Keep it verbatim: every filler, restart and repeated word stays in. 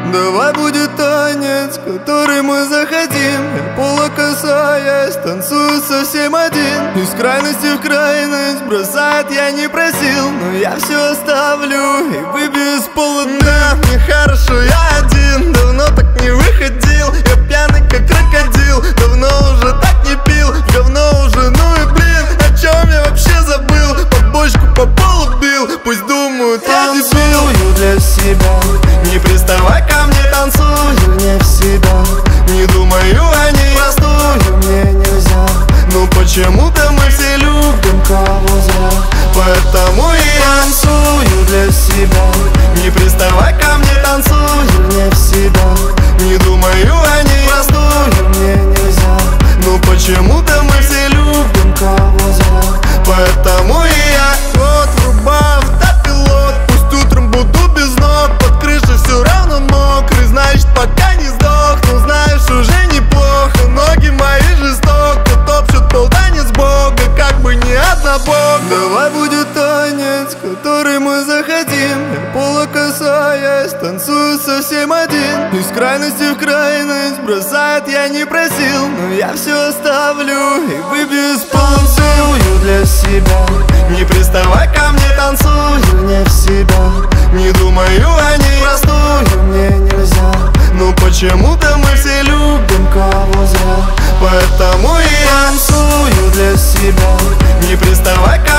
Давай будет танец, который мы захотим. Я пола касаясь, танцую совсем один. Из крайности в крайность бросать я не просил, но я все оставлю и выбью из пола дым. Да, мне хорошо, я один, давно так не выходил. Я пьяный как крокодил, давно уже так не пил. Говно уже, ну и блин, о чем я вообще забыл? По бочку по полу бил, пусть думают, я дебил. Для себя, не приставай ко мне, танцую не в себя. Не думаю о ней, простую мне нельзя. Ну почему-то мы все любим кого зря. Поэтому и танцую для себя. Не приставай ко мне, танцую не в себя. Не думаю о ней, простую мне нельзя. Ну почему-то мы все любим кого зря. Поэтому и я вот врубаю автопилот. Пусть утром буду без ног, под крышей все равно мокрый. Значит пока не сдох, но знаешь уже неплохо. Ноги мои жестоко топчут полтанец Бога, как бы не однобок. Давай будет танец, который мы захотим. Я пола касаясь, танцую совсем один. Из крайности в крайность бросать я не просил, но я все оставлю и выбью из пола. Танцую для себя, не приставай ко мне, танцую не в себя. Не думаю о ней, простую мне нельзя. Ну почему-то мы все любим кого зря. Поэтому и танцую для себя. Не приставай ко